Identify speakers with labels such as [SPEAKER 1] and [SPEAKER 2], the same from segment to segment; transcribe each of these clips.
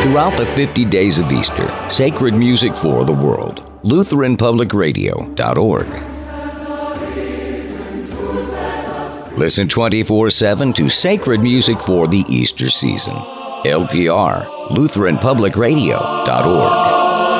[SPEAKER 1] Throughout the 50 days of Easter, sacred music for the world. LutheranPublicRadio.org. Listen 24/7 to sacred music for the Easter season. LPR, LutheranPublicRadio.org.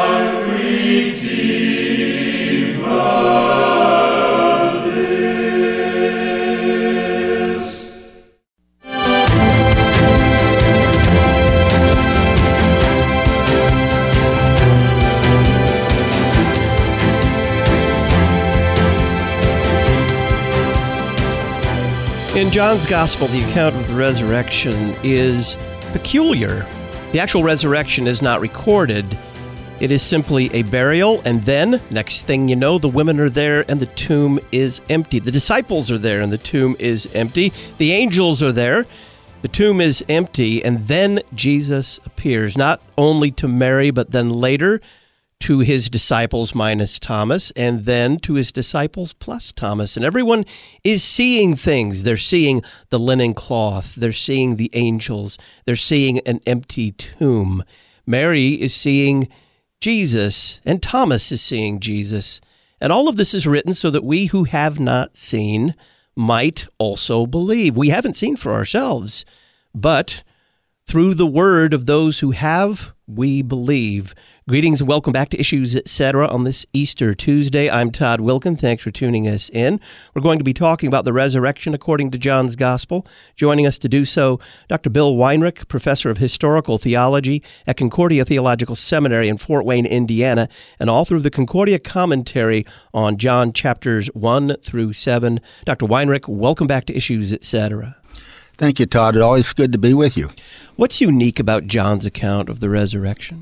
[SPEAKER 2] In John's Gospel, the account of the resurrection is peculiar. The actual resurrection is not recorded. It is simply a burial, and then, next thing you know, the women are there and the tomb is empty. The disciples are there and the tomb is empty. The angels are there. The tomb is empty, and then Jesus appears, not only to Mary, but then later to his disciples minus Thomas, and then to his disciples plus Thomas. And everyone is seeing things. They're seeing the linen cloth. They're seeing the angels. They're seeing an empty tomb. Mary is seeing Jesus, and Thomas is seeing Jesus. And all of this is written so that we who have not seen might also believe. We haven't seen for ourselves, but through the word of those who have, we believe. Greetings and welcome back to Issues Etc. on this Easter Tuesday. I'm Todd Wilkin. Thanks for tuning us in. We're going to be talking about the resurrection according to John's Gospel. Joining us to do so, Dr. Bill Weinrich, professor of historical theology at Concordia Theological Seminary in Fort Wayne, Indiana, and author of the Concordia Commentary on John chapters 1 through 7. Dr. Weinrich, welcome back to Issues Etc.
[SPEAKER 3] Thank you, Todd. It's always good to be with you.
[SPEAKER 2] What's unique about John's account of the resurrection?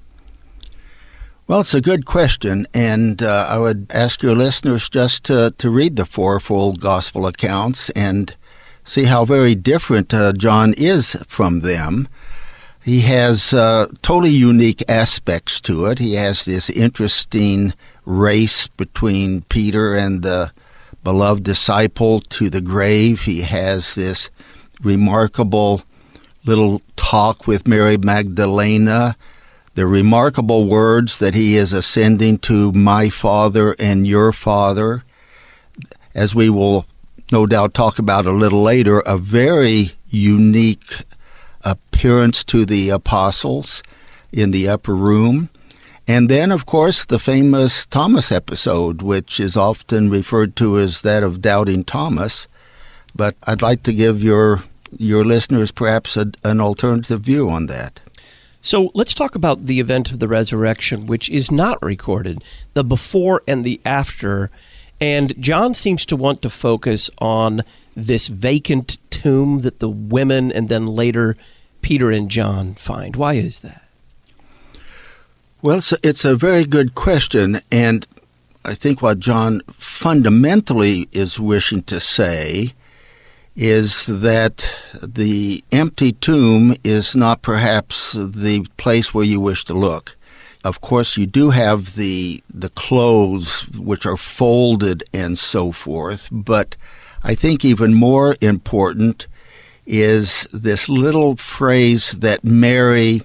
[SPEAKER 3] Well, it's a good question, and I would ask your listeners just to read the fourfold gospel accounts and see how very different John is from them. He has totally unique aspects to it. He has this interesting race between Peter and the beloved disciple to the grave. He has this remarkable little talk with Mary Magdalena, the remarkable words that he is ascending to my Father and your Father. As we will no doubt talk about a little later, a very unique appearance to the apostles in the upper room. And then, of course, the famous Thomas episode, which is often referred to as that of Doubting Thomas. But I'd like to give your listeners perhaps an alternative view on that.
[SPEAKER 2] So let's talk about the event of the resurrection, which is not recorded, the before and the after. And John seems to want to focus on this vacant tomb that the women and then later Peter and John find. Why is that?
[SPEAKER 3] Well, it's a very good question, and I think what John fundamentally is wishing to say is that the empty tomb is not perhaps the place where you wish to look. Of course, you do have the clothes which are folded and so forth, but I think even more important is this little phrase that Mary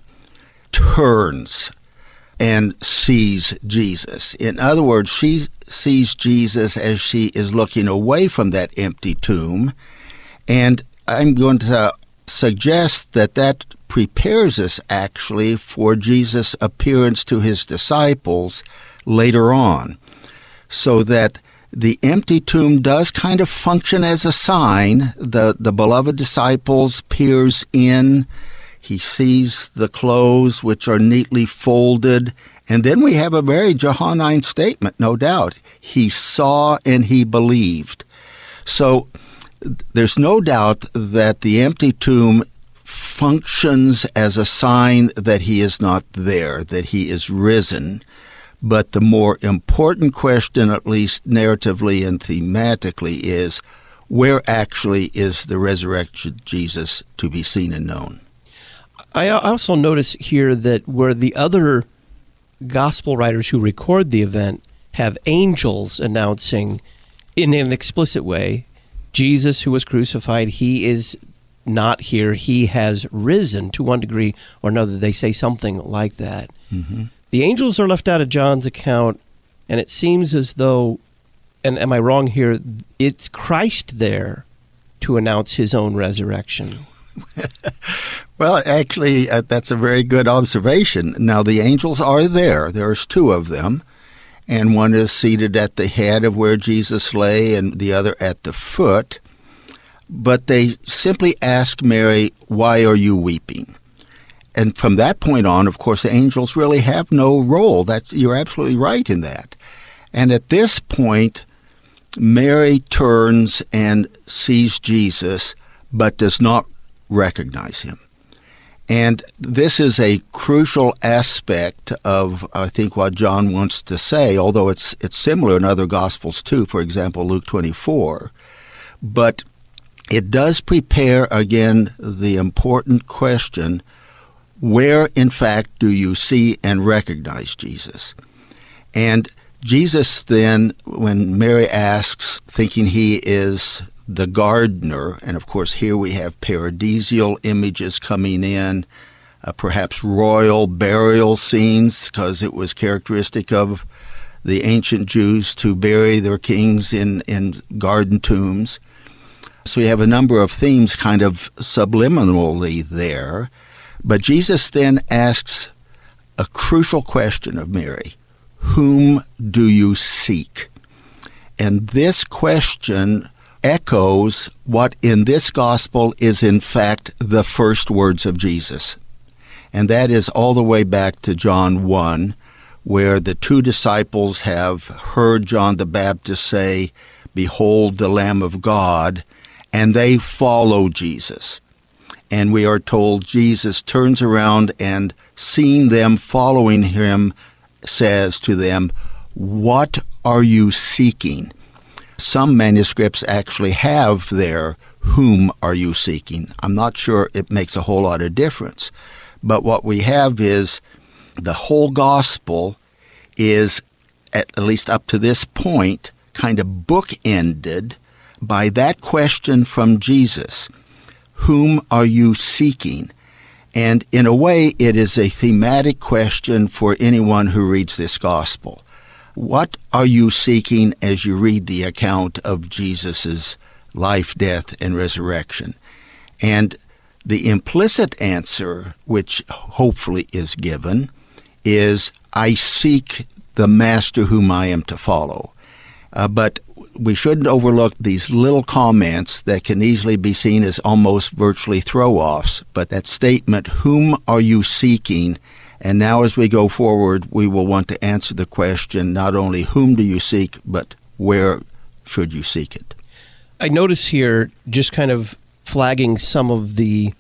[SPEAKER 3] turns and sees Jesus. In other words, she sees Jesus as she is looking away from that empty tomb. And I'm going to suggest that prepares us actually for Jesus' appearance to his disciples later on, so that the empty tomb does kind of function as a sign. The beloved disciples peers in. He sees the clothes which are neatly folded. And then we have a very Johannine statement, no doubt. He saw and he believed. So there's no doubt that the empty tomb functions as a sign that he is not there, that he is risen. But the more important question, at least narratively and thematically, is where actually is the resurrected Jesus to be seen and known?
[SPEAKER 2] I also notice here that where the other gospel writers who record the event have angels announcing in an explicit way, Jesus who was crucified, he is not here. He has risen to one degree or another. They say something like that.
[SPEAKER 3] Mm-hmm.
[SPEAKER 2] The angels are left out of John's account, and it seems as though, and am I wrong here, it's Christ there to announce his own resurrection.
[SPEAKER 3] Well, actually, that's a very good observation. Now, the angels are there. There's two of them, and one is seated at the head of where Jesus lay and the other at the foot. But they simply ask Mary, "Why are you weeping?" And from that point on, of course, the angels really have no role. You're absolutely right in that. And at this point, Mary turns and sees Jesus, but does not recognize him. And this is a crucial aspect of, I think, what John wants to say, although it's similar in other Gospels too, for example, Luke 24. But it does prepare, again, the important question, where, in fact, do you see and recognize Jesus? And Jesus then, when Mary asks, thinking he is the gardener, and of course here we have paradisial images coming in, perhaps royal burial scenes, because it was characteristic of the ancient Jews to bury their kings in garden tombs. So you have a number of themes kind of subliminally there. But Jesus then asks a crucial question of Mary: whom do you seek? And this question echoes what in this gospel is in fact the first words of Jesus. And that is all the way back to John 1, where the two disciples have heard John the Baptist say, "Behold the Lamb of God," and they follow Jesus. And we are told Jesus turns around and, seeing them following him, says to them, "What are you seeking?" Some manuscripts actually have there, "Whom are you seeking?" I'm not sure it makes a whole lot of difference. But what we have is the whole gospel is, at least up to this point, kind of bookended by that question from Jesus. Whom are you seeking? And in a way, it is a thematic question for anyone who reads this gospel. What are you seeking as you read the account of Jesus' life, death, and resurrection? And the implicit answer, which hopefully is given, is, I seek the master whom I am to follow. But we shouldn't overlook these little comments that can easily be seen as almost virtually throw-offs. But that statement, whom are you seeking? And now as we go forward, we will want to answer the question, not only whom do you seek, but where should you seek it?
[SPEAKER 2] I notice here, just kind of flagging some of the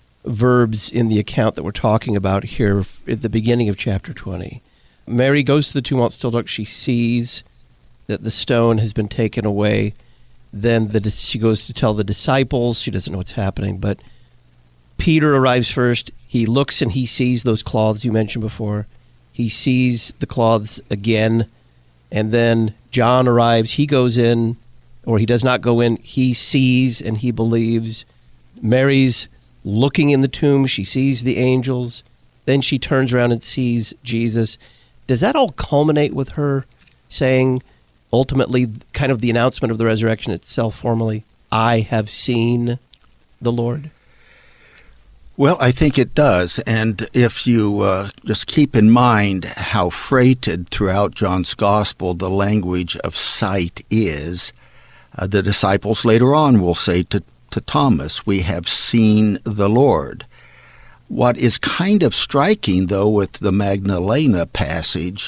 [SPEAKER 2] verbs in the account that we're talking about here at the beginning of chapter 20. Mary goes to the tomb while it's still dark. She sees that the stone has been taken away. Then she goes to tell the disciples. She doesn't know what's happening, but Peter arrives first. He looks and he sees those cloths you mentioned before. He sees the cloths again, and then John arrives. He goes in, or he does not go in. He sees and he believes. Mary's looking in the tomb. She sees the angels. Then she turns around and sees Jesus. Does that all culminate with her saying, ultimately, kind of the announcement of the resurrection itself formally, I have seen the Lord?
[SPEAKER 3] Well, I think it does. And if you just keep in mind how freighted throughout John's Gospel the language of sight is, the disciples later on will say to Thomas, we have seen the Lord. What is kind of striking, though, with the Magdalena passage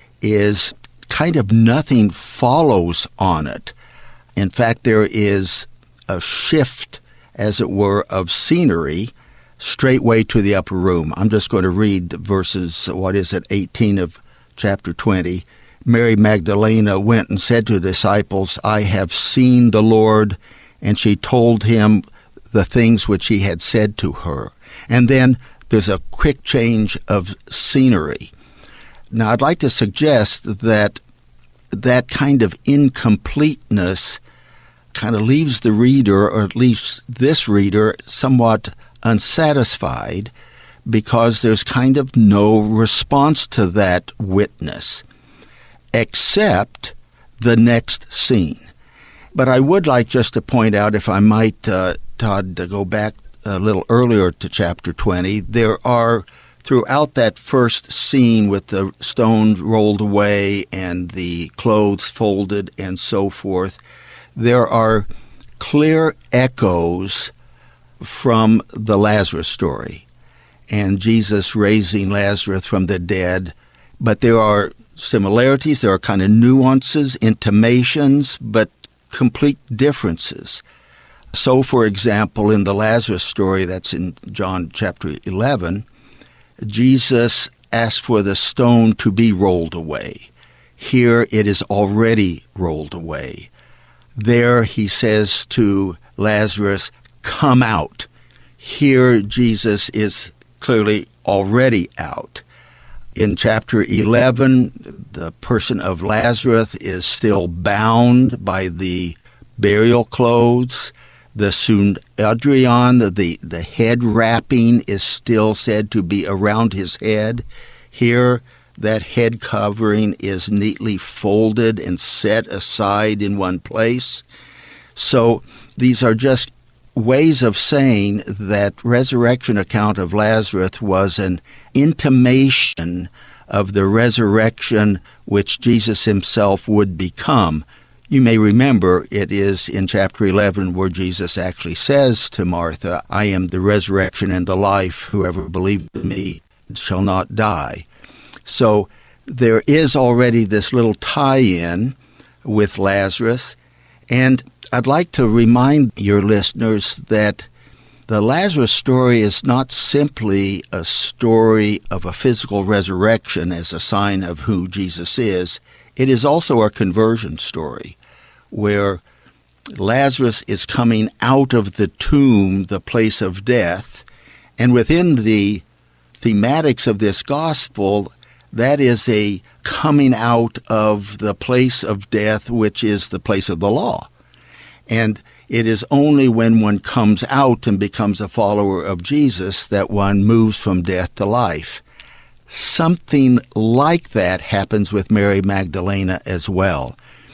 [SPEAKER 3] is kind of nothing follows on it. In fact, there is a shift, as it were, of scenery straightway to the upper room. I'm just going to read verses, 18 of chapter 20. Mary Magdalena went and said to the disciples, I have seen the Lord, and she told him the things which he had said to her. And then there's a quick change of scenery. Now, I'd like to suggest that that kind of incompleteness kind of leaves the reader, or at least this reader, somewhat unsatisfied, because there's kind of no response to that witness, except the next scene. But I would like just to point out, if I might, Todd, to go back a little earlier to chapter 20, there are, throughout that first scene with the stones rolled away and the clothes folded and so forth, there are clear echoes from the Lazarus story and Jesus raising Lazarus from the dead. But there are similarities, there are kind of nuances, intimations, but complete differences. So, for example, in the Lazarus story that's in John chapter 11, Jesus asked for the stone to be rolled away. Here it is already rolled away. There he says to Lazarus, "Come out." Here Jesus is clearly already out. In chapter 11, the person of Lazarus is still bound by the burial clothes. The sundarion, the head wrapping, is still said to be around his head. Here, that head covering is neatly folded and set aside in one place. So these are just ways of saying that resurrection account of Lazarus was an intimation of the resurrection which Jesus himself would become. You may remember it is in chapter 11 where Jesus actually says to Martha, "I am the resurrection and the life. Whoever believes in me shall not die." So there is already this little tie-in with Lazarus. And I'd like to remind your listeners that the Lazarus story is not simply a story of a physical resurrection as a sign of who Jesus is. It is also a conversion story where Lazarus is coming out of the tomb, the place of death, and within the thematics of this gospel, that is a coming out of the place of death, which is the place of the law. And it is only when one comes out and becomes a follower of Jesus that one moves from death to life. Something like that happens with Mary Magdalena as well.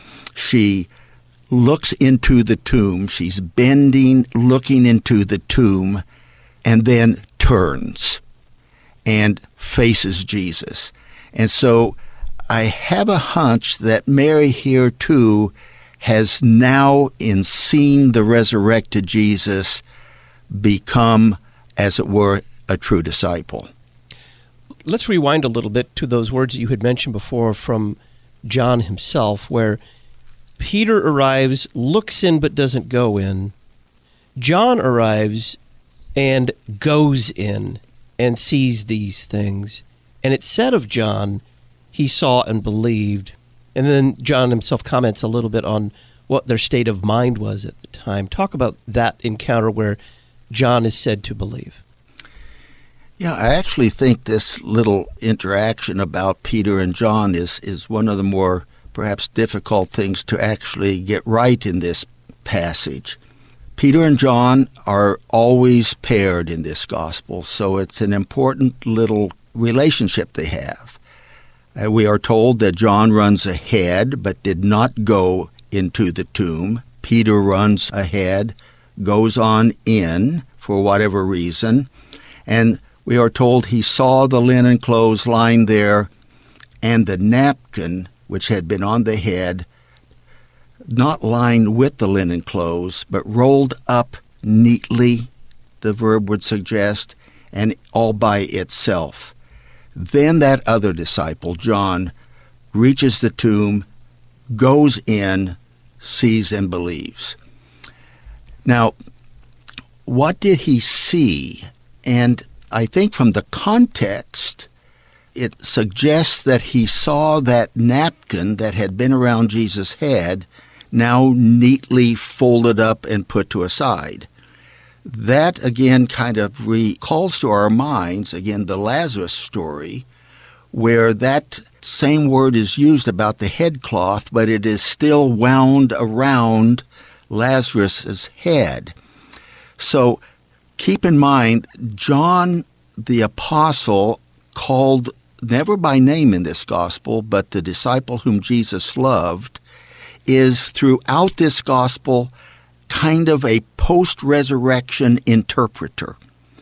[SPEAKER 3] She looks into the tomb, she's bending, looking into the tomb, and then turns and faces Jesus. And so I have a hunch that Mary here too has now, in seeing the resurrected Jesus, become, as it were, a true disciple.
[SPEAKER 2] Let's rewind a little bit to those words that you had mentioned before from John himself, where Peter arrives, looks in but doesn't go in. John arrives and goes in and sees these things. And it said of John, he saw and believed. And then John himself comments a little bit on what their state of mind was at the time. Talk about that encounter where John is said to believe.
[SPEAKER 3] Yeah, I actually think this little interaction about Peter and John is one of the more perhaps difficult things to actually get right in this passage. Peter and John are always paired in this gospel, so it's an important little relationship they have. We are told that John runs ahead but did not go into the tomb. Peter runs ahead, goes on in for whatever reason, and we are told he saw the linen clothes lying there and the napkin which had been on the head, not lying with the linen clothes, but rolled up neatly, the verb would suggest, and all by itself. Then that other disciple, John, reaches the tomb, goes in, sees and believes. Now, what did he see? And I think from the context, it suggests that he saw that napkin that had been around Jesus' head now neatly folded up and put to a side. That, again, kind of recalls to our minds, again, the Lazarus story, where that same word is used about the headcloth, but it is still wound around Lazarus' head. So keep in mind, John the Apostle, called never by name in this gospel, but the disciple whom Jesus loved, is throughout this gospel kind of a post-resurrection interpreter.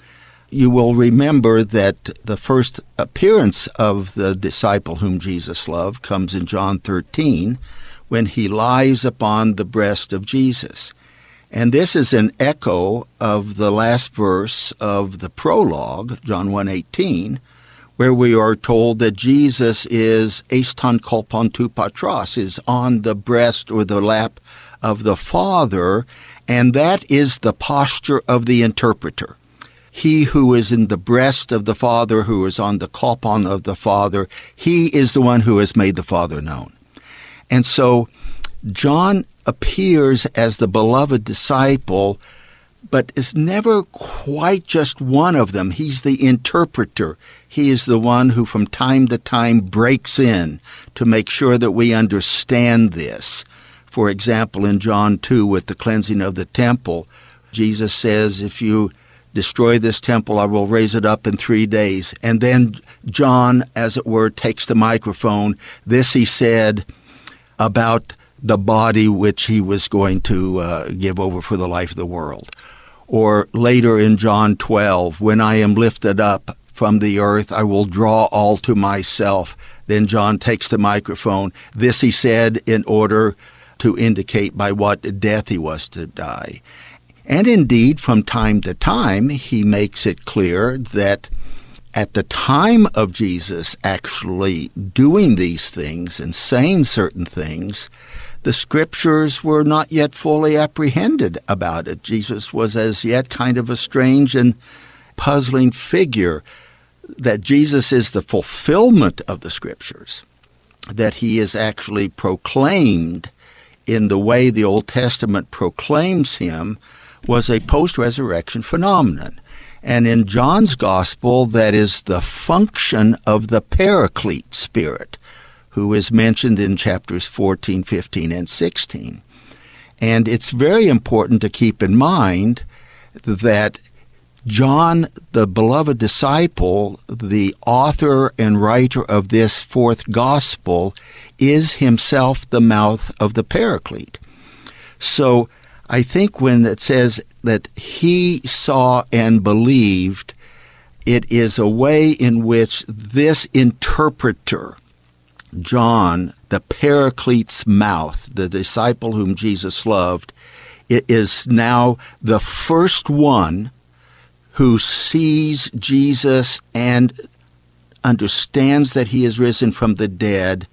[SPEAKER 3] You will remember that the first appearance of the disciple whom Jesus loved comes in John 13, when he lies upon the breast of Jesus. And this is an echo of the last verse of the prologue, John 1:18, where we are told that Jesus is eiston kolpon tou patros, is on the breast or the lap of the Father, and that is the posture of the interpreter. He who is in the breast of the Father, who is on the kolpon of the Father, he is the one who has made the Father known. And so John appears as the beloved disciple, but is never quite just one of them. He's the interpreter. He is the one who from time to time breaks in to make sure that we understand this. For example, in John 2, with the cleansing of the temple, Jesus says, if you destroy this temple, I will raise it up in 3 days. And then John, as it were, takes the microphone. This he said about the body which he was going to give over for the life of the world. Or later in John 12, when I am lifted up from the earth, I will draw all to myself. Then John takes the microphone. This he said in order to indicate by what death he was to die. And indeed, from time to time, he makes it clear that at the time of Jesus actually doing these things and saying certain things, the Scriptures were not yet fully apprehended about it. Jesus was as yet kind of a strange and puzzling figure, that Jesus is the fulfillment of the Scriptures, that he is actually proclaimed in the way the Old Testament proclaims him, was a post-resurrection phenomenon. And in John's Gospel, that is the function of the Paraclete Spirit, who is mentioned in chapters 14, 15, and 16. And it's very important to keep in mind that John, the beloved disciple, the author and writer of this fourth gospel, is himself the mouth of the Paraclete. So I think when it says that he saw and believed, it is a way in which this interpreter, John, the Paraclete's mouth, the disciple whom Jesus loved, it is now the first one who sees Jesus and understands that he is risen from the dead,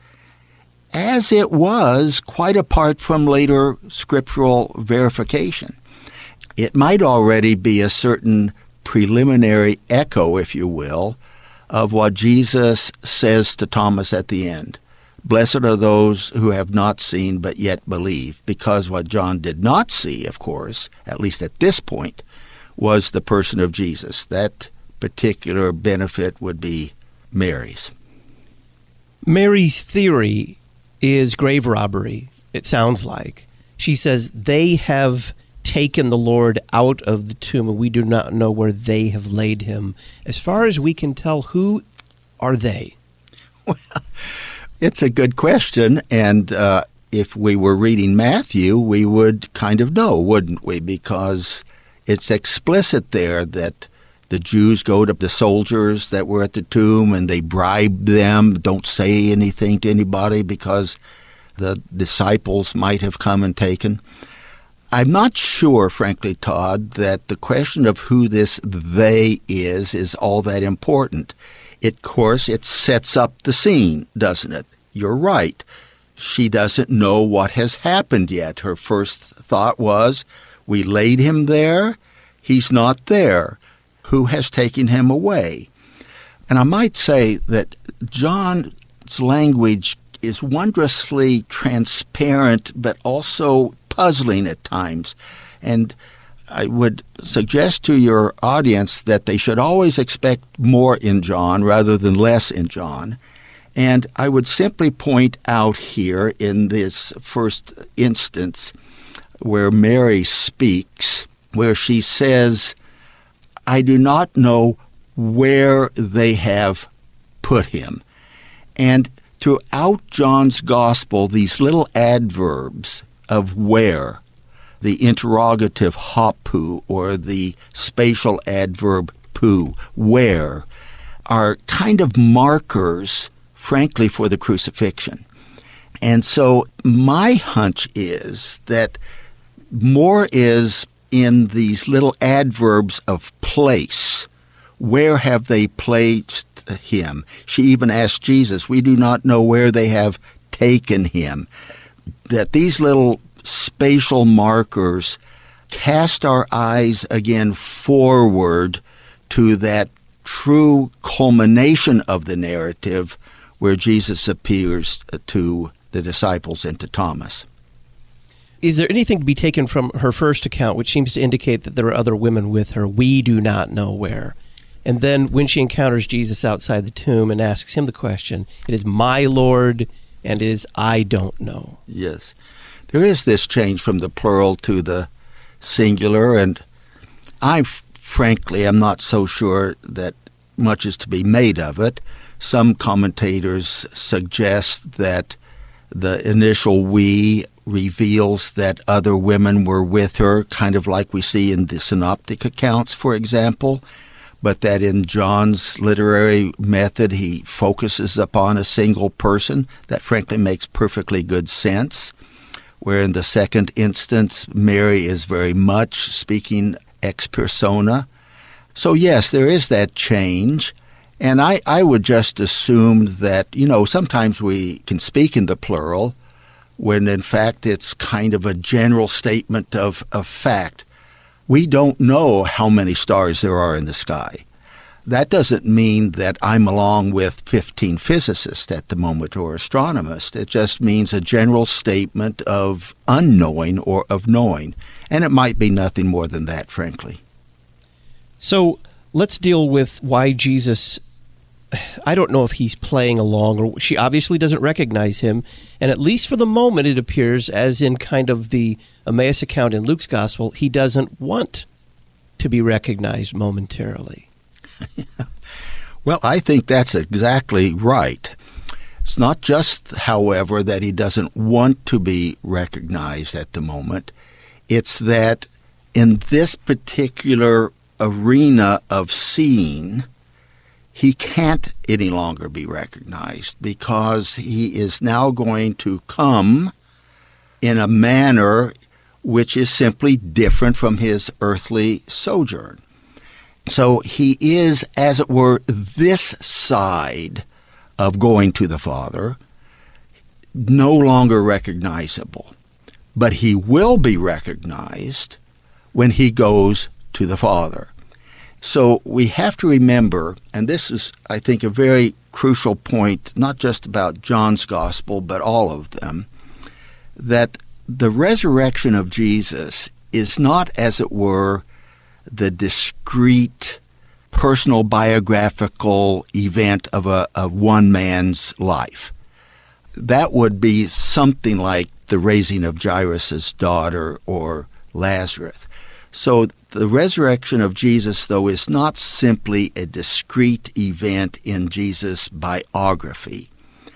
[SPEAKER 3] as it was, quite apart from later scriptural verification. It might already be a certain preliminary echo, if you will, of what Jesus says to Thomas at the end. Blessed are those who have not seen but yet believe, because what John did not see, of course, at least at this point, was the person of Jesus. That particular benefit would be Mary's.
[SPEAKER 2] Mary's theory is grave robbery, it sounds like. She says they have taken the Lord out of the tomb, and we do not know where they have laid him. As far as we can tell, who are they?
[SPEAKER 3] Well, it's a good question, and if we were reading Matthew, we would kind of know, wouldn't we? Because it's explicit there that the Jews go to the soldiers that were at the tomb and they bribe them, don't say anything to anybody because the disciples might have come and taken. I'm not sure, frankly, Todd, that the question of who this they is all that important. Of course, it sets up the scene, doesn't it? You're right. She doesn't know what has happened yet. Her first thought was, we laid him there, he's not there. Who has taken him away? And I might say that John's language is wondrously transparent, but also puzzling at times. And I would suggest to your audience that they should always expect more in John rather than less in John. And I would simply point out here in this first instance where Mary speaks, where she says, I do not know where they have put him. And throughout John's Gospel, these little adverbs of where, the interrogative hapu or the spatial adverb pu, where, are kind of markers, frankly, for the crucifixion. And so my hunch is that more is in these little adverbs of place. Where have they placed him? She even asked Jesus, we do not know where they have taken him. That these little spatial markers cast our eyes again forward to that true culmination of the narrative where Jesus appears to the disciples and to Thomas.
[SPEAKER 2] Is there anything to be taken from her first account, which seems to indicate that there are other women with her? We do not know where. And then when she encounters Jesus outside the tomb and asks him the question, it is my Lord and it is I don't know.
[SPEAKER 3] Yes. There is this change from the plural to the singular, and I frankly am not so sure that much is to be made of it. Some commentators suggest that the initial we reveals that other women were with her, kind of like we see in the synoptic accounts, for example, but that in John's literary method he focuses upon a single person. That frankly makes perfectly good sense, where in the second instance Mary is very much speaking ex persona. So yes, there is that change. And I would just assume that, sometimes we can speak in the plural when in fact it's kind of a general statement of fact. We don't know how many stars there are in the sky. That doesn't mean that I'm along with 15 physicists at the moment or astronomers. It just means a general statement of unknowing or of knowing. And it might be nothing more than that, frankly.
[SPEAKER 2] So let's deal with why Jesus, I don't know if he's playing along, or she obviously doesn't recognize him. And at least for the moment, it appears, as in kind of the Emmaus account in Luke's gospel, he doesn't want to be recognized momentarily.
[SPEAKER 3] Well, I think that's exactly right. It's not just, however, that he doesn't want to be recognized at the moment. It's that in this particular arena of seeing, he can't any longer be recognized because he is now going to come in a manner which is simply different from his earthly sojourn. So he is, as it were, this side of going to the Father, no longer recognizable. But he will be recognized when he goes to the Father. So we have to remember, and this is, I think, a very crucial point, not just about John's Gospel, but all of them, that the resurrection of Jesus is not, as it were, the discrete, personal, biographical event of one man's life. That would be something like the raising of Jairus' daughter or Lazarus. So the resurrection of Jesus, though, is not simply a discrete event in Jesus' biography.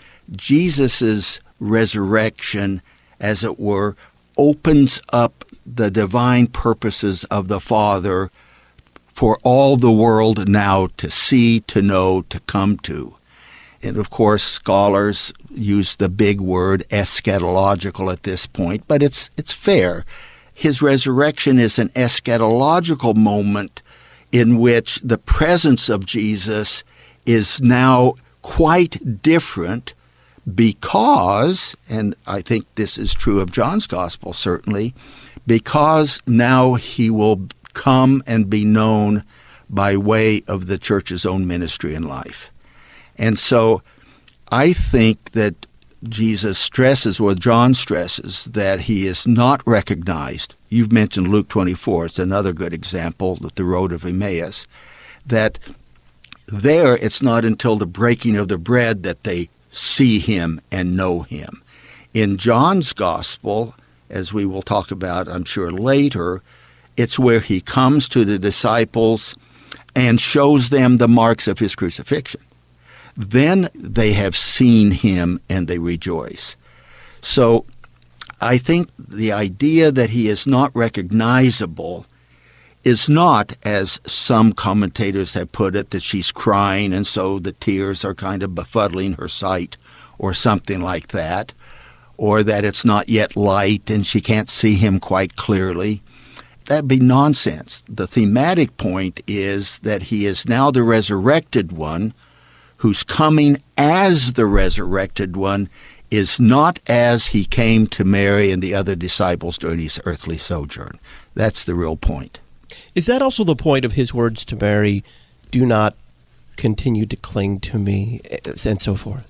[SPEAKER 3] Jesus' resurrection, as it were, opens up the divine purposes of the Father for all the world now to see, to know, to come to. And of course, scholars use the big word eschatological at this point, but it's fair. His resurrection is an eschatological moment in which the presence of Jesus is now quite different because, and I think this is true of John's Gospel certainly, because now he will come and be known by way of the church's own ministry and life. And so I think that Jesus stresses, or John stresses, that he is not recognized. You've mentioned Luke 24. It's another good example, the road of Emmaus, that there it's not until the breaking of the bread that they see him and know him. In John's Gospel, as we will talk about, I'm sure, later, it's where he comes to the disciples and shows them the marks of his crucifixion. Then they have seen him and they rejoice. So I think the idea that he is not recognizable is not, as some commentators have put it, that she's crying and so the tears are kind of befuddling her sight or something like that, or that it's not yet light and she can't see him quite clearly. That'd be nonsense. The thematic point is that he is now the resurrected one, whose coming as the resurrected one is not as he came to Mary and the other disciples during his earthly sojourn. That's the real point.
[SPEAKER 2] Is that also the point of his words to Mary, do not continue to cling to me, and so forth?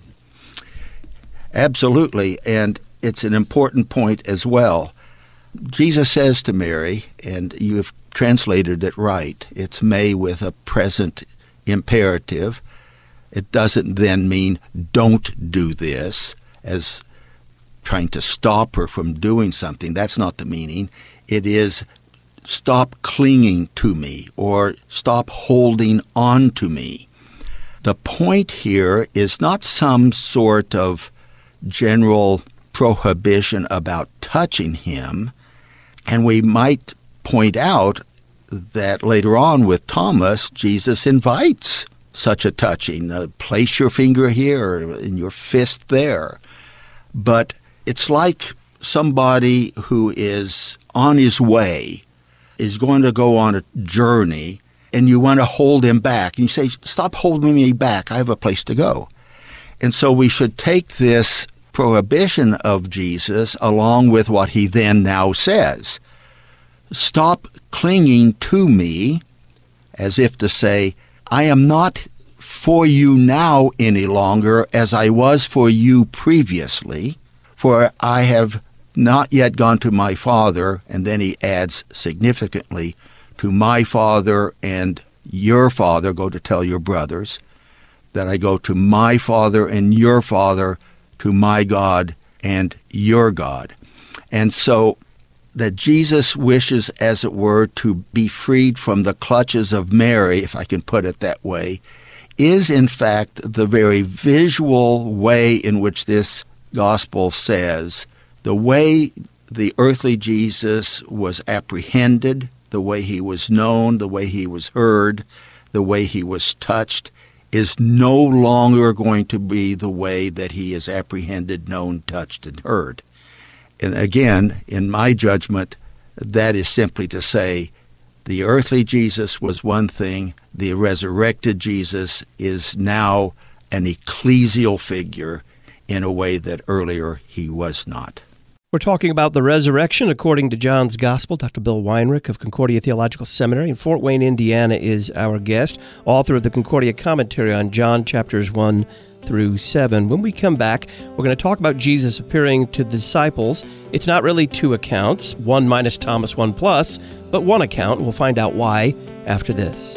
[SPEAKER 3] Absolutely, and it's an important point as well. Jesus says to Mary, and you have translated it right, it's may with a present imperative. It doesn't then mean don't do this, as trying to stop her from doing something. That's not the meaning. It is stop clinging to me or stop holding on to me. The point here is not some sort of general prohibition about touching him. And we might point out that later on with Thomas, Jesus invites such a touching. Place your finger here and your fist there. But it's like somebody who is on his way, is going to go on a journey, and you want to hold him back. And you say, stop holding me back. I have a place to go. And so we should take this prohibition of Jesus along with what he then now says. Stop clinging to me, as if to say, I am not for you now any longer as I was for you previously, for I have not yet gone to my Father. And then he adds significantly, to my Father and your Father, go to tell your brothers, that I go to my Father and your Father, to my God and your God. And so that Jesus wishes, as it were, to be freed from the clutches of Mary, if I can put it that way, is in fact the very visual way in which this gospel says the way the earthly Jesus was apprehended, the way he was known, the way he was heard, the way he was touched, is no longer going to be the way that he is apprehended, known, touched, and heard. And again, in my judgment, that is simply to say the earthly Jesus was one thing, the resurrected Jesus is now an ecclesial figure in a way that earlier he was not.
[SPEAKER 2] We're talking about the resurrection according to John's Gospel. Dr. Bill Weinrich of Concordia Theological Seminary in Fort Wayne, Indiana, is our guest, author of the Concordia Commentary on John chapters 1 through 7. When we come back, we're going to talk about Jesus appearing to the disciples. It's not really two accounts, one minus Thomas, one plus, but one account. We'll find out why after this.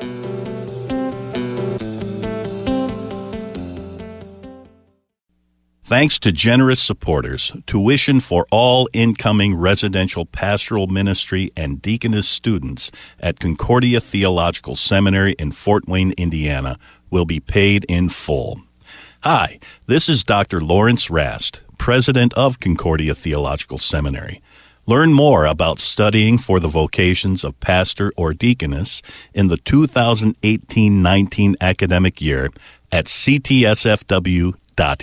[SPEAKER 4] Thanks to generous supporters, tuition for all incoming residential pastoral ministry and deaconess students at Concordia Theological Seminary in Fort Wayne, Indiana, will be paid in full. Hi, this is Dr. Lawrence Rast, president of Concordia Theological Seminary. Learn more about studying for the vocations of pastor or deaconess in the 2018-19 academic year at ctsfw.edu.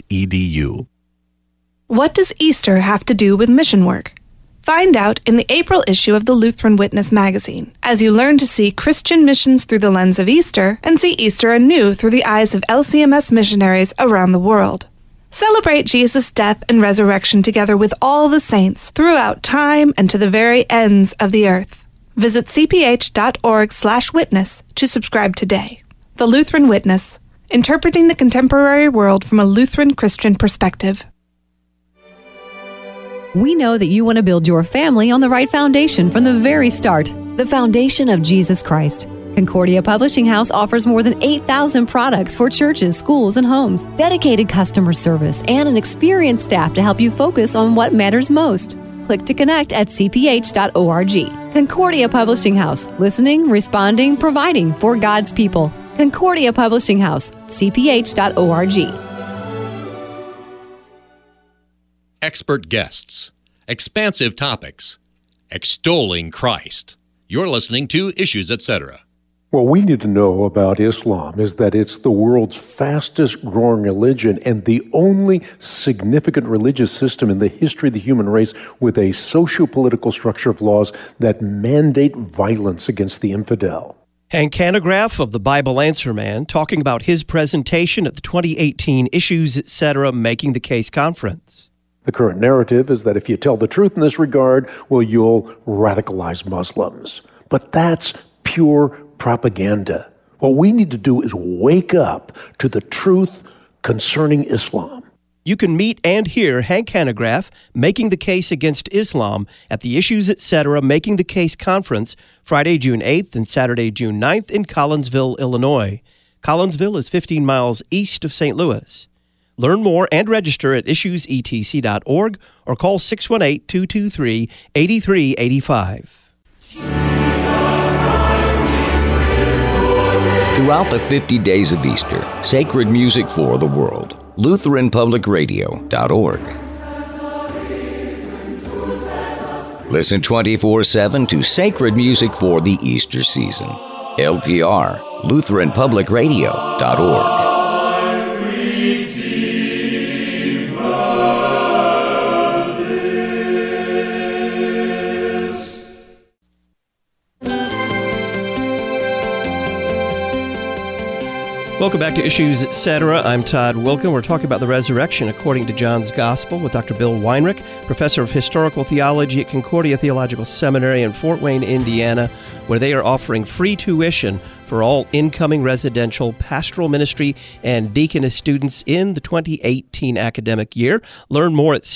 [SPEAKER 5] What does Easter have to do with mission work? Find out in the April issue of the Lutheran Witness magazine, as you learn to see Christian missions through the lens of Easter and see Easter anew through the eyes of LCMS missionaries around the world. Celebrate Jesus' death and resurrection together with all the saints throughout time and to the very ends of the earth. Visit cph.org/witness to subscribe today. The Lutheran Witness, interpreting the contemporary world from a Lutheran Christian perspective.
[SPEAKER 6] We know that you want to build your family on the right foundation from the very start, the foundation of Jesus Christ. Concordia Publishing House offers more than 8,000 products for churches, schools, and homes, dedicated customer service, and an experienced staff to help you focus on what matters most. Click to connect at cph.org. Concordia Publishing House. Listening, responding, providing for God's people. Concordia Publishing House. cph.org.
[SPEAKER 7] Expert guests, expansive topics, extolling Christ. You're listening to Issues, Etc.
[SPEAKER 8] What we need to know about Islam is that it's the world's fastest growing religion and the only significant religious system in the history of the human race with a socio-political structure of laws that mandate violence against the infidel.
[SPEAKER 2] Hank Hanegraaff of the Bible Answer Man talking about his presentation at the 2018 Issues, Etc. Making the Case Conference.
[SPEAKER 8] The current narrative is that if you tell the truth in this regard, well, you'll radicalize Muslims. But that's pure propaganda. What we need to do is wake up to the truth concerning Islam.
[SPEAKER 2] You can meet and hear Hank Hanegraaff making the case against Islam at the Issues, Etc. Making the Case Conference Friday, June 8th and Saturday, June 9th in Collinsville, Illinois. Collinsville is 15 miles east of St. Louis. Learn more and register at issuesetc.org or call 618-223-8385.
[SPEAKER 1] Throughout the 50 days of Easter, sacred music for the world. LutheranPublicRadio.org. Listen 24/7 to sacred music for the Easter season. LPR, LutheranPublicRadio.org.
[SPEAKER 2] Welcome back to Issues, Etc. I'm Todd Wilken. We're talking about the resurrection according to John's Gospel with Dr. Bill Weinrich, professor of historical theology at Concordia Theological Seminary in Fort Wayne, Indiana, where they are offering free tuition for all incoming residential pastoral ministry and deaconess students in the 2018 academic year. Learn more at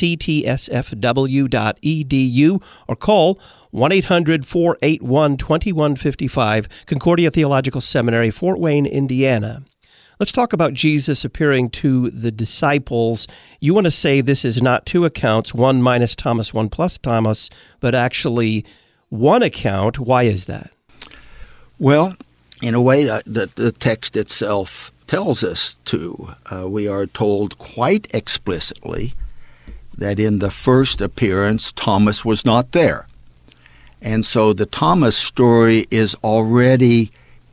[SPEAKER 2] ctsfw.edu or call 1-800-481-2155, Concordia Theological Seminary, Fort Wayne, Indiana. Let's talk about Jesus appearing to the disciples. You want to say this is not two accounts, one minus Thomas, one plus Thomas, but actually one account. Why is that?
[SPEAKER 3] Well, in a way, the text itself tells us to. We are told quite explicitly that in the first appearance, Thomas was not there. And so the Thomas story is already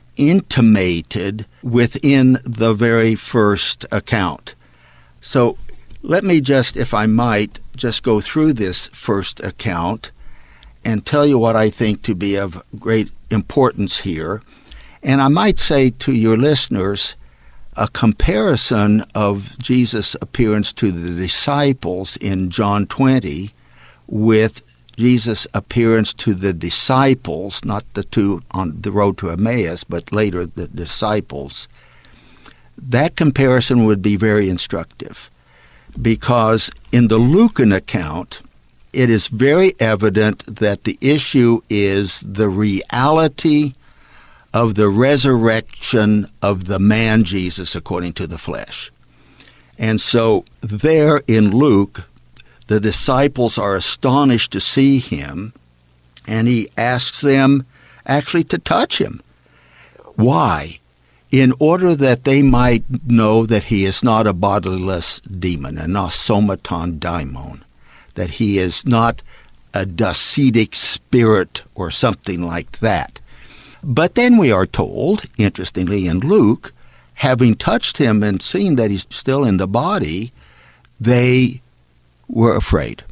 [SPEAKER 3] intimated within the very first account. So let me just, if I might, just go through this first account and tell you what I think to be of great importance here. And I might say to your listeners, a comparison of Jesus' appearance to the disciples in John 20 with Jesus' appearance to the disciples, not the two on the road to Emmaus, but later the disciples, that comparison would be very instructive. Because in the Lucan account, it is very evident that the issue is the reality of the resurrection of the man Jesus according to the flesh. And so there in Luke, the disciples are astonished to see him, and he asks them actually to touch him. Why? In order that they might know that he is not a bodiless demon, a nosomaton daimon, that he is not a Docetic spirit or something like that. But then we are told, interestingly in Luke, having touched him and seen that he's still in the body, they were afraid.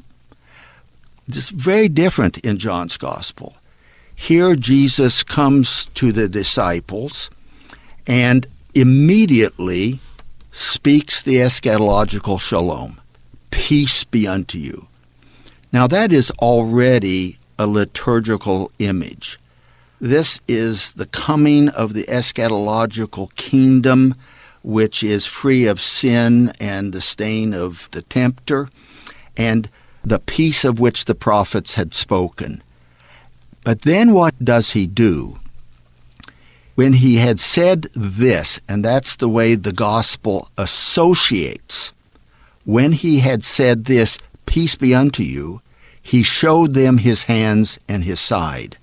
[SPEAKER 3] It's very different in John's Gospel. Here Jesus comes to the disciples and immediately speaks the eschatological shalom. Peace be unto you. Now that is already a liturgical image. This is the coming of the eschatological kingdom, which is free of sin and the stain of the tempter, and the peace of which the prophets had spoken. But then what does he do? When he had said this, and that's the way the gospel associates, when he had said this, peace be unto you, he showed them his hands and his side.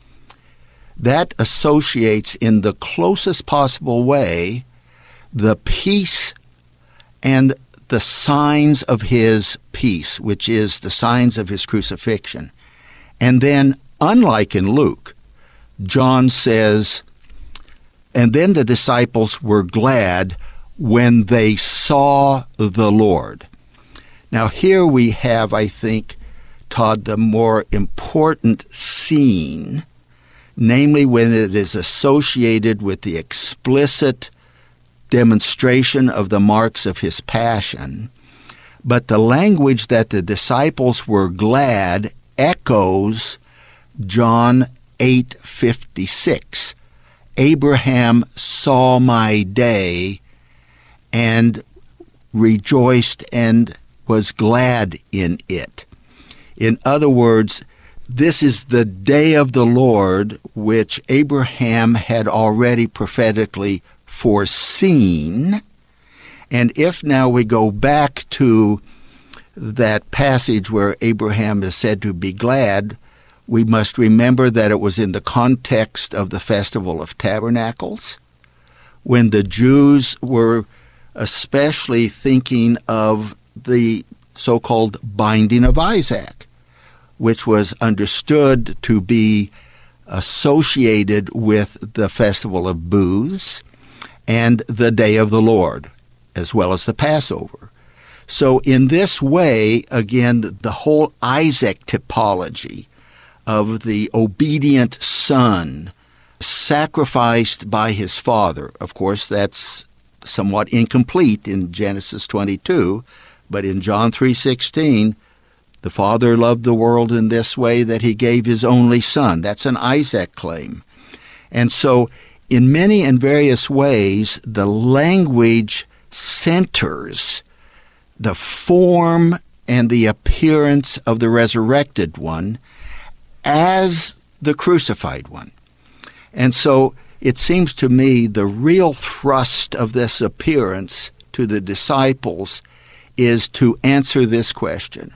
[SPEAKER 3] That associates in the closest possible way the peace and the signs of his peace, which is the signs of his crucifixion. And then, unlike in Luke, John says, and then the disciples were glad when they saw the Lord. Now here we have, I think, Todd, the more important scene, namely when it is associated with the explicit demonstration of the marks of his passion. But the language that the disciples were glad echoes John 8:56. Abraham saw my day and rejoiced and was glad in it. In other words, this is the day of the Lord, which Abraham had already prophetically foreseen. And if now we go back to that passage where Abraham is said to be glad, we must remember that it was in the context of the Festival of Tabernacles, when the Jews were especially thinking of the so-called binding of Isaac, which was understood to be associated with the Festival of Booths and the Day of the Lord, as well as the Passover. So in this way, again, the whole Isaac typology of the obedient son sacrificed by his father. Of course, that's somewhat incomplete in Genesis 22, but in John 3:16, the Father loved the world in this way that he gave his only son. That's an Isaac claim. And so in many and various ways, the language centers the form and the appearance of the resurrected one as the crucified one. And so it seems to me the real thrust of this appearance to the disciples is to answer this question: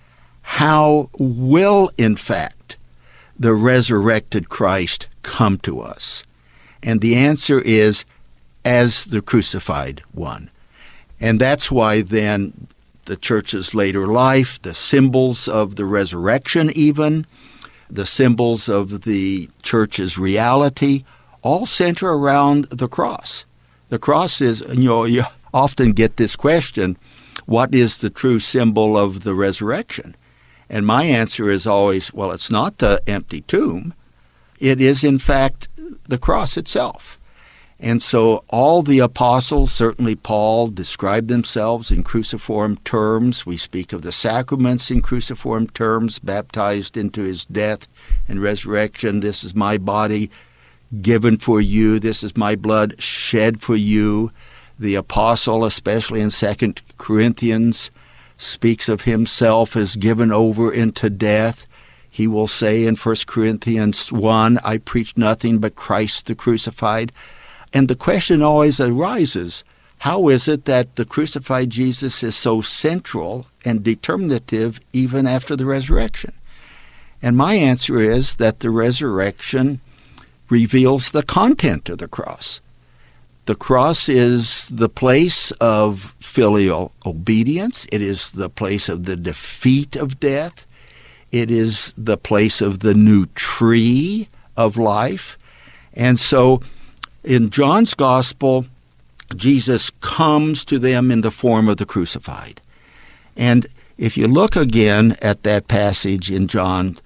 [SPEAKER 3] how will, in fact, the resurrected Christ come to us? And the answer is, as the crucified one. And that's why then the church's later life, the symbols of the resurrection even, the symbols of the church's reality, all center around the cross. The cross is, you often get this question, what is the true symbol of the resurrection? And my answer is always, well, it's not the empty tomb. It is, in fact, the cross itself. And so all the apostles, certainly Paul, describe themselves in cruciform terms. We speak of the sacraments in cruciform terms, baptized into his death and resurrection. This is my body given for you. This is my blood shed for you. The apostle, especially in 2 Corinthians, speaks of himself as given over into death. He will say in 1 Corinthians 1, I preach nothing but Christ the crucified. And the question always arises, how is it that the crucified Jesus is so central and determinative even after the resurrection? And my answer is that the resurrection reveals the content of the cross. The cross is the place of filial obedience. It is the place of the defeat of death. It is the place of the new tree of life. And so in John's Gospel, Jesus comes to them in the form of the crucified. And if you look again at that passage in John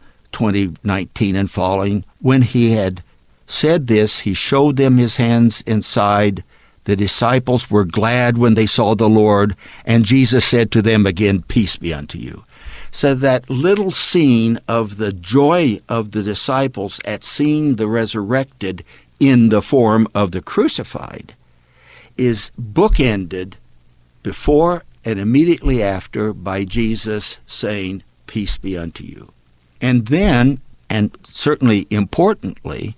[SPEAKER 3] 20:19 and following, when he had said this, he showed them his hands and side. The disciples were glad when they saw the Lord, and Jesus said to them again, peace be unto you. So that little scene of the joy of the disciples at seeing the resurrected in the form of the crucified is bookended before and immediately after by Jesus saying, peace be unto you. And then, and certainly importantly,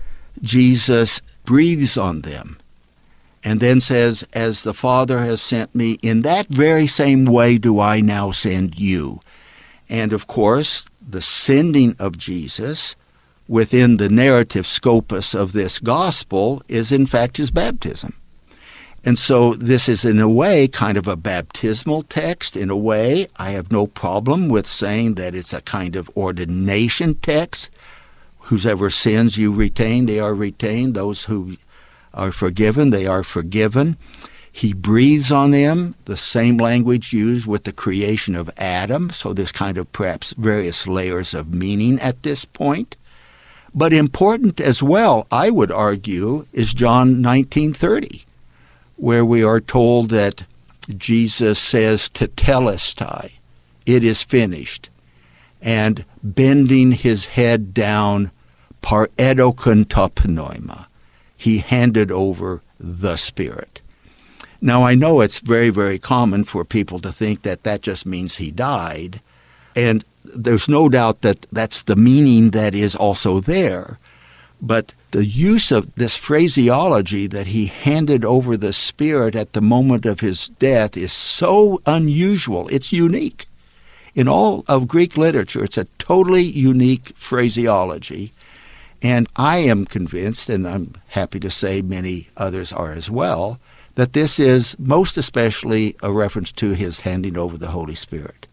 [SPEAKER 3] Jesus breathes on them and then says, as the Father has sent me, in that very same way do I now send you. And of course, the sending of Jesus within the narrative scopus of this gospel is in fact his baptism. And so this is in a way kind of a baptismal text. In a way, I have no problem with saying that it's a kind of ordination text. Whosever sins you retain, they are retained. Those who are forgiven, they are forgiven. He breathes on them, the same language used with the creation of Adam, so there's kind of perhaps various layers of meaning at this point. But important as well, I would argue, is John 19:30, where we are told that Jesus says tetelestai, it is finished, and bending his head down, parēdokon to pneuma, he handed over the Spirit. Now, I know it's very, very common for people to think that that just means he died, and there's no doubt that that's the meaning that is also there. But the use of this phraseology that he handed over the Spirit at the moment of his death is so unusual. It's unique. In all of Greek literature, it's a totally unique phraseology. And I am convinced, and I'm happy to say many others are as well, that this is most especially a reference to his handing over the Holy Spirit.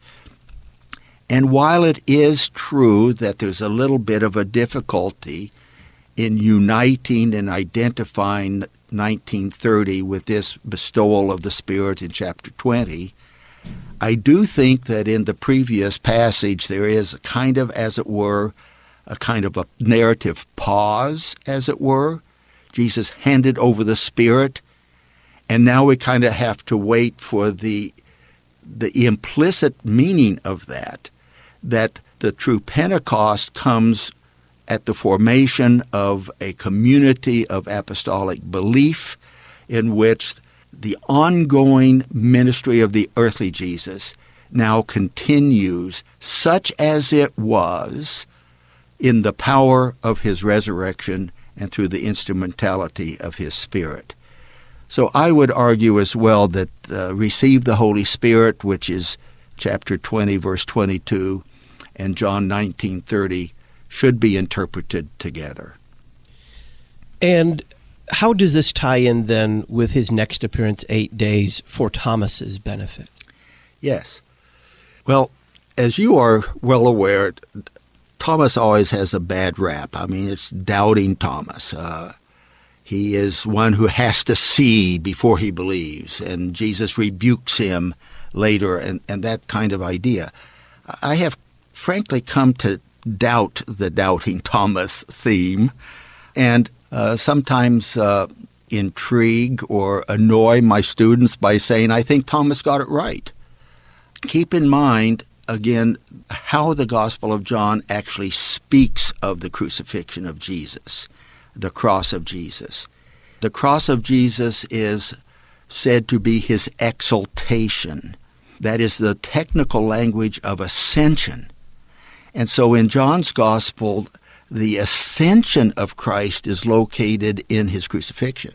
[SPEAKER 3] And while it is true that there's a little bit of a difficulty in uniting and identifying 1930 with this bestowal of the Spirit in chapter 20, I do think that in the previous passage there is a kind of, as it were, a kind of a narrative pause, as it were. Jesus handed over the Spirit, and now we kind of have to wait for the implicit meaning of that the true Pentecost comes at the formation of a community of apostolic belief in which the ongoing ministry of the earthly Jesus now continues, such as it was in the power of his resurrection and through the instrumentality of his Spirit. So I would argue as well that receive the Holy Spirit, which is chapter 20, verse 22, and John 19:30, should be interpreted together.
[SPEAKER 2] And how does this tie in then with his next appearance 8 days for Thomas's benefit?
[SPEAKER 3] Yes. Well, as you are well aware, Thomas always has a bad rap. I mean, it's doubting Thomas. He is one who has to see before he believes, and Jesus rebukes him later, and that kind of idea. I have frankly come to doubt the doubting Thomas theme, and sometimes intrigue or annoy my students by saying, I think Thomas got it right. Keep in mind, again, how the Gospel of John actually speaks of the crucifixion of Jesus, the cross of Jesus. The cross of Jesus is said to be his exaltation. That is the technical language of ascension. And so in John's Gospel, the ascension of Christ is located in his crucifixion.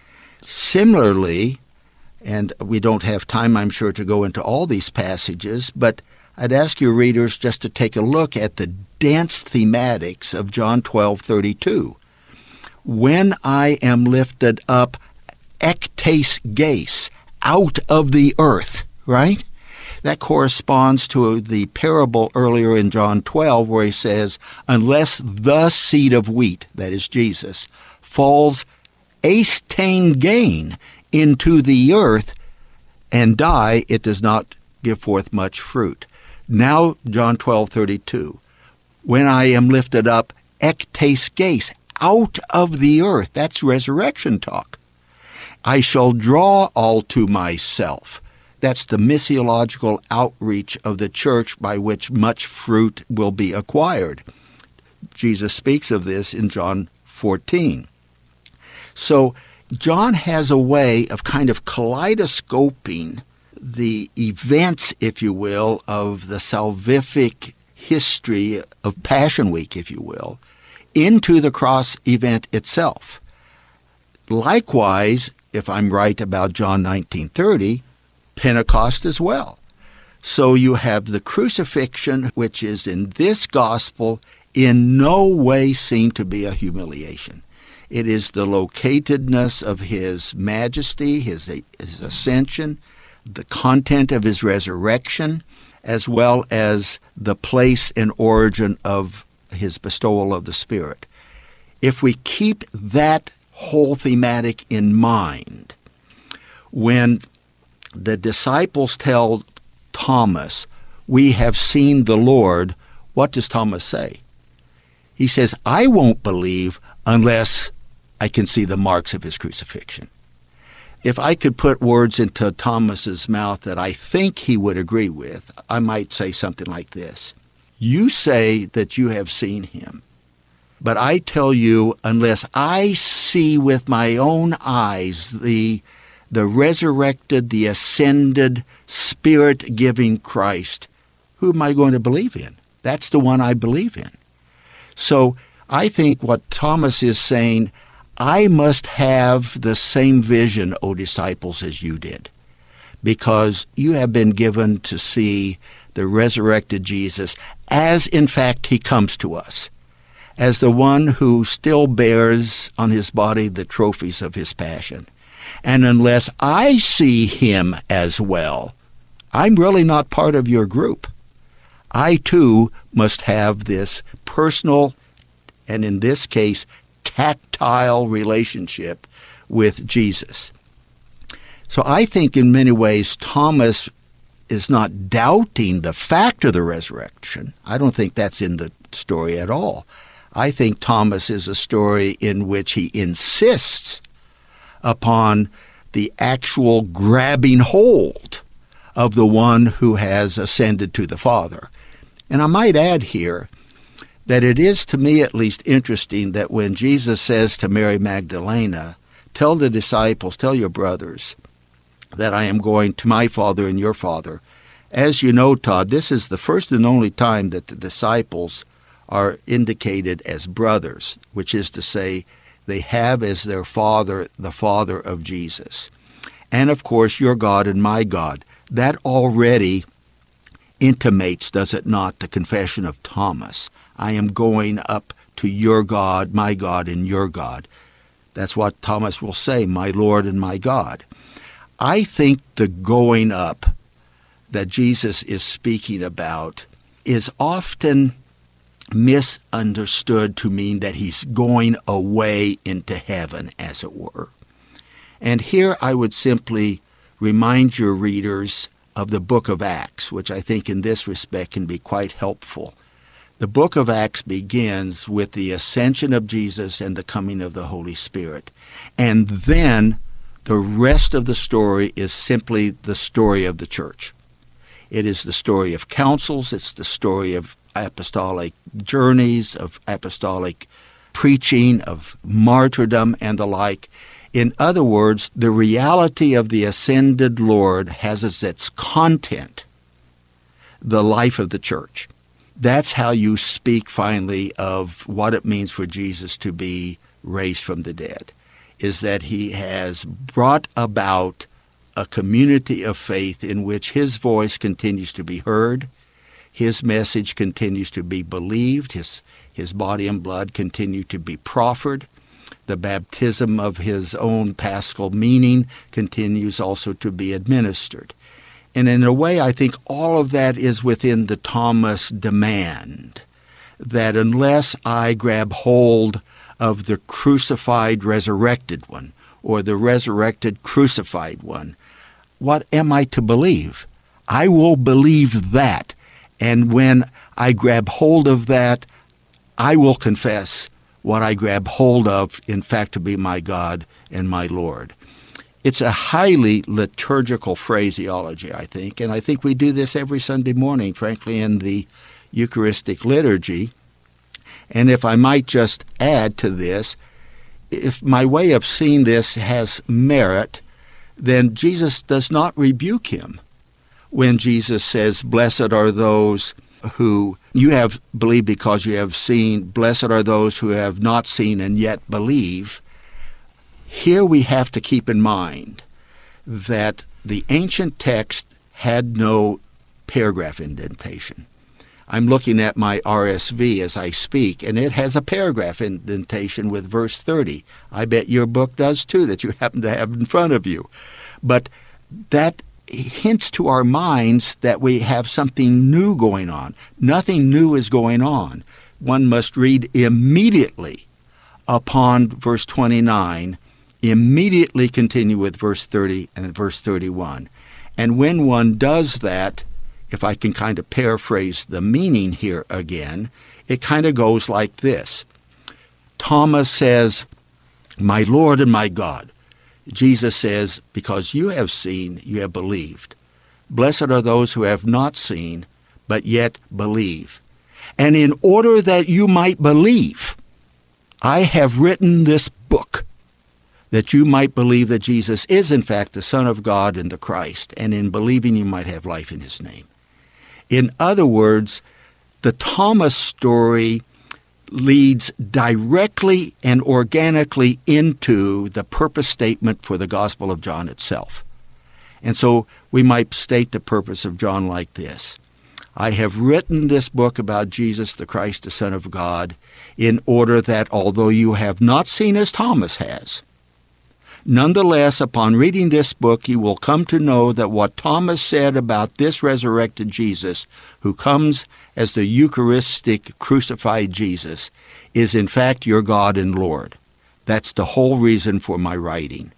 [SPEAKER 3] Similarly, and we don't have time, I'm sure, to go into all these passages, but I'd ask your readers just to take a look at the dense thematics of John 12:32. When I am lifted up, ektes geis, out of the earth, right? That corresponds to the parable earlier in John 12 where he says, unless the seed of wheat, that is Jesus, falls astein gain into the earth and die, it does not give forth much fruit. Now, John 12:32, when I am lifted up, ektes geis, out of the earth, that's resurrection talk. I shall draw all to myself. That's the missiological outreach of the church by which much fruit will be acquired. Jesus speaks of this in John 14. So John has a way of kind of kaleidoscoping the events, if you will, of the salvific history of Passion Week, if you will, into the cross event itself. Likewise, if I'm right about John 19:30, Pentecost as well. So you have the crucifixion, which is in this gospel in no way seen to be a humiliation. It is the locatedness of his majesty, his ascension, the content of his resurrection, as well as the place and origin of his bestowal of the Spirit. If we keep that whole thematic in mind, when the disciples tell Thomas, "We have seen the Lord," what does Thomas say? He says, "I won't believe unless I can see the marks of his crucifixion." If I could put words into Thomas's mouth that I think he would agree with, I might say something like this: "You say that you have seen him, but I tell you, unless I see with my own eyes the resurrected, the ascended, Spirit-giving Christ, who am I going to believe in? That's the one I believe in." So I think what Thomas is saying, I must have the same vision, O disciples, as you did, because you have been given to see the resurrected Jesus as, in fact, he comes to us, as the one who still bears on his body the trophies of his passion. And unless I see him as well, I'm really not part of your group. I, too, must have this personal, and in this case, tactile relationship with Jesus. So I think in many ways Thomas is not doubting the fact of the resurrection. I don't think that's in the story at all. I think Thomas is a story in which he insists upon the actual grabbing hold of the one who has ascended to the Father. And I might add here that it is, to me at least, interesting that when Jesus says to Mary Magdalena, "Tell the disciples, tell your brothers, that I am going to my Father and your Father." As you know, Todd, this is the first and only time that the disciples are indicated as brothers, which is to say, they have as their father the Father of Jesus. And of course, your God and my God. That already intimates, does it not, the confession of Thomas. I am going up to your God, my God, and your God. That's what Thomas will say, my Lord and my God. I think the going up that Jesus is speaking about is often misunderstood to mean that he's going away into heaven, as it were. And here I would simply remind your readers of the book of Acts, which I think in this respect can be quite helpful. The book of Acts begins with the ascension of Jesus and the coming of the Holy Spirit. And then the rest of the story is simply the story of the church. It is the story of councils. It's the story of apostolic journeys, of apostolic preaching, of martyrdom, and the like. In other words, the reality of the ascended Lord has as its content the life of the church. That's how you speak finally of what it means for Jesus to be raised from the dead, is that he has brought about a community of faith in which his voice continues to be heard, his message continues to be believed, his body and blood continue to be proffered, the baptism of his own paschal meaning continues also to be administered. And in a way, I think all of that is within the Thomas demand, that unless I grab hold of the crucified resurrected one, or the resurrected crucified one, what am I to believe? I will believe that. And when I grab hold of that, I will confess what I grab hold of, in fact, to be my God and my Lord. It's a highly liturgical phraseology, I think, and I think we do this every Sunday morning, frankly, in the Eucharistic liturgy. And if I might just add to this, if my way of seeing this has merit, then Jesus does not rebuke him when Jesus says, "Blessed are those who you have believed because you have seen. Blessed are those who have not seen and yet believe." Here we have to keep in mind that the ancient text had no paragraph indentation. I'm looking at my RSV as I speak, and it has a paragraph indentation with verse 30. I bet your book does too, that you happen to have in front of you. But that hints to our minds that we have something new going on. Nothing new is going on. One must read immediately upon verse 29, immediately continue with verse 30 and verse 31. And when one does that, if I can kind of paraphrase the meaning here again, it kind of goes like this. Thomas says, "My Lord and my God." Jesus says, "Because you have seen, you have believed. Blessed are those who have not seen, but yet believe. And in order that you might believe, I have written this book, that you might believe that Jesus is in fact the Son of God and the Christ, and in believing you might have life in his name." In other words, the Thomas story leads directly and organically into the purpose statement for the Gospel of John itself. And so we might state the purpose of John like this: I have written this book about Jesus the Christ, the Son of God, in order that although you have not seen as Thomas has, nonetheless, upon reading this book, you will come to know that what Thomas said about this resurrected Jesus, who comes as the Eucharistic crucified Jesus, is in fact your God and Lord. That's the whole reason for my writing.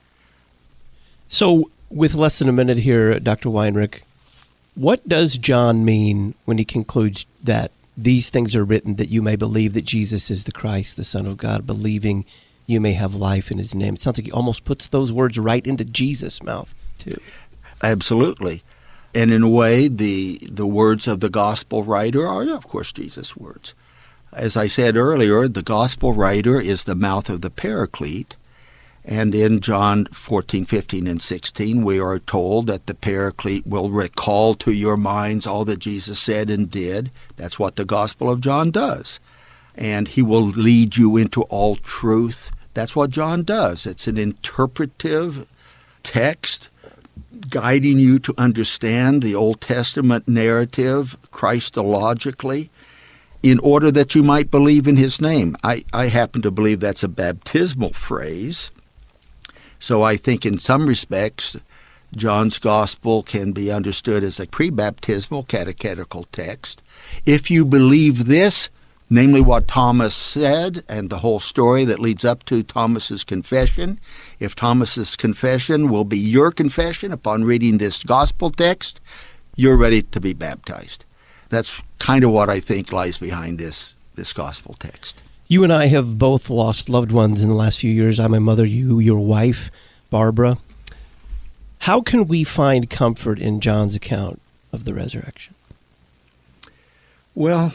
[SPEAKER 2] So, with less than a minute here, Dr. Weinrich, what does John mean when he concludes that these things are written that you may believe that Jesus is the Christ, the Son of God, believing you may have life in his name? It sounds like he almost puts those words right into Jesus' mouth, too.
[SPEAKER 3] Absolutely. And in a way, the words of the gospel writer are, of course, Jesus' words. As I said earlier, the gospel writer is the mouth of the Paraclete. And in John 14, 15, and 16, we are told that the Paraclete will recall to your minds all that Jesus said and did. That's what the Gospel of John does. And he will lead you into all truth. That's what John does. It's an interpretive text guiding you to understand the Old Testament narrative Christologically in order that you might believe in his name. I happen to believe that's a baptismal phrase. So I think in some respects, John's Gospel can be understood as a pre-baptismal catechetical text. If you believe this, namely what Thomas said and the whole story that leads up to Thomas's confession, if Thomas's confession will be your confession upon reading this gospel text, you're ready to be baptized. That's kind of what I think lies behind this gospel text.
[SPEAKER 2] You and I have both lost loved ones in the last few years. I'm a mother, you, your wife, Barbara. How can we find comfort in John's account of the resurrection?
[SPEAKER 3] Well,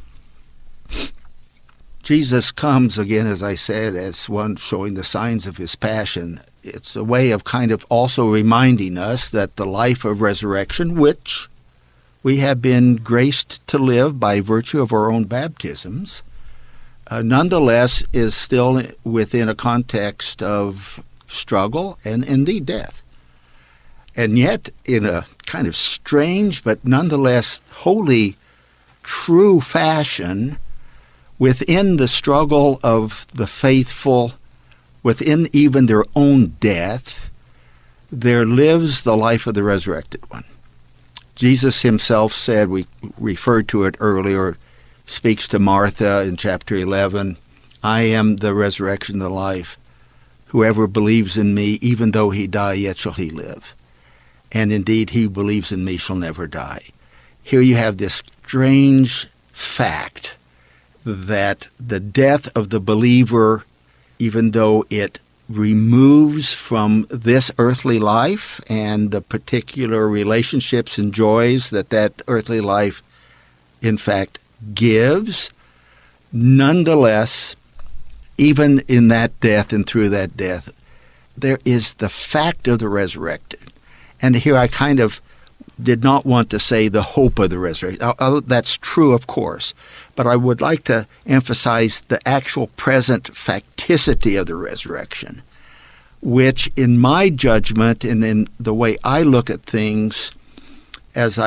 [SPEAKER 3] Jesus comes again, as I said, as one showing the signs of his passion. It's a way of kind of also reminding us that the life of resurrection, which we have been graced to live by virtue of our own baptisms, nonetheless is still within a context of struggle and indeed death. And yet, in a kind of strange but nonetheless wholly true fashion, within the struggle of the faithful, within even their own death, there lives the life of the resurrected one. Jesus himself said, we referred to it earlier, speaks to Martha in chapter 11, I am the resurrection and the life. Whoever believes in me, even though he die, yet shall he live. And indeed, he who believes in me shall never die. Here you have this strange fact that the death of the believer, even though it removes from this earthly life and the particular relationships and joys that earthly life, in fact, gives, nonetheless, even in that death and through that death, there is the fact of the resurrected. And here I kind of did not want to say the hope of the resurrection. That's true, of course, but I would like to emphasize the actual present facticity of the resurrection, which in my judgment and in the way I look at things, as I've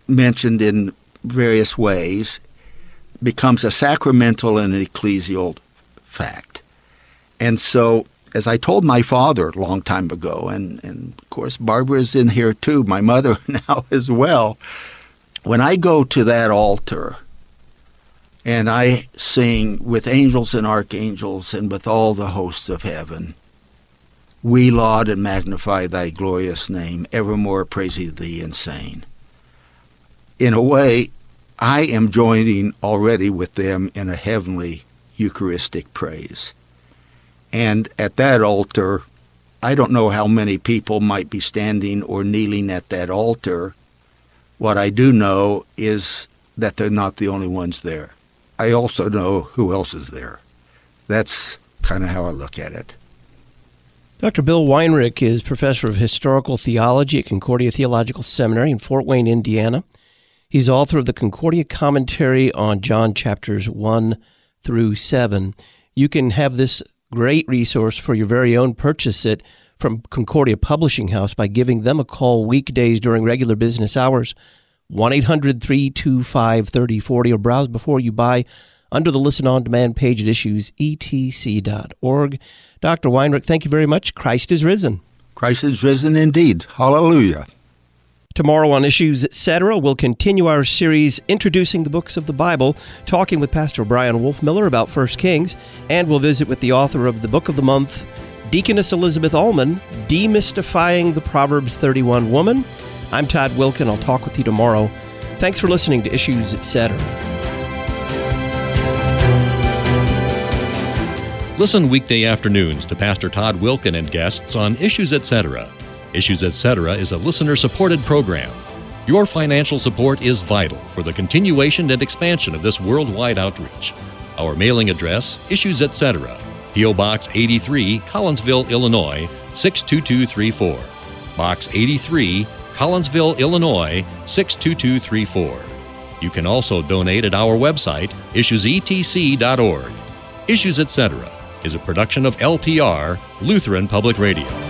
[SPEAKER 3] mentioned in various ways becomes a sacramental and an ecclesial fact. And so, as I told my father a long time ago, and of course Barbara's in here too, my mother now as well, when I go to that altar and I sing with angels and archangels and with all the hosts of heaven, we laud and magnify thy glorious name, evermore praising thee and saying, in a way, I am joining already with them in a heavenly Eucharistic praise. And at that altar, I don't know how many people might be standing or kneeling at that altar. What I do know is that they're not the only ones there. I also know who else is there. That's kind of how I look at it.
[SPEAKER 2] Dr. Bill Weinrich is professor of historical theology at Concordia Theological Seminary in Fort Wayne, Indiana. He's author of the Concordia Commentary on John chapters 1 through 7. You can have this great resource for your very own. Purchase it from Concordia Publishing House by giving them a call weekdays during regular business hours, 1-800-325-3040, or browse before you buy under the Listen On Demand page at issuesetc.org. Dr. Weinrich, thank you very much. Christ is risen.
[SPEAKER 3] Christ is risen indeed. Hallelujah.
[SPEAKER 2] Tomorrow on Issues Etc., we'll continue our series introducing the books of the Bible, talking with Pastor Brian Wolfmiller about 1 Kings, and we'll visit with the author of the Book of the Month, Deaconess Elizabeth Ullman, Demystifying the Proverbs 31 Woman. I'm Todd Wilkin. I'll talk with you tomorrow. Thanks for listening to Issues Etc.
[SPEAKER 7] Listen weekday afternoons to Pastor Todd Wilkin and guests on Issues Etc. Issues Etc. is a listener-supported program. Your financial support is vital for the continuation and expansion of this worldwide outreach. Our mailing address, Issues Etc., P.O. Box 83, Collinsville, Illinois, 62234. Box 83, Collinsville, Illinois, 62234. You can also donate at our website, issuesetc.org. Issues Etc. is a production of LPR, Lutheran Public Radio.